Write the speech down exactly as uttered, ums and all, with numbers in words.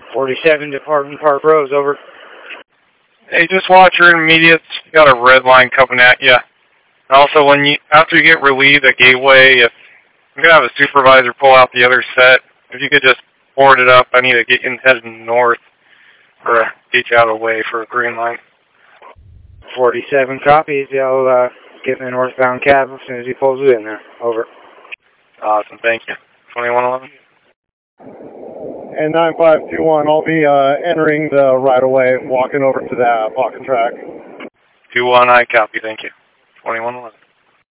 forty-seven Department Park Rose, over. Hey, just watch your intermediates. You got a red line coming at you. And also, when you after you get relieved at Gateway, if I'm gonna have a supervisor pull out the other set, if you could just board it up, I need to get you headed north or get you out of the way for a green line. forty-seven copies. I'll uh, get in the northbound cab as soon as he pulls it in there. Over. Awesome, thank you. twenty-one eleven. And nine five two one, I'll be uh, entering the right-of-way, walking over to that walking track. two one, I copy, thank you. twenty-one eleven.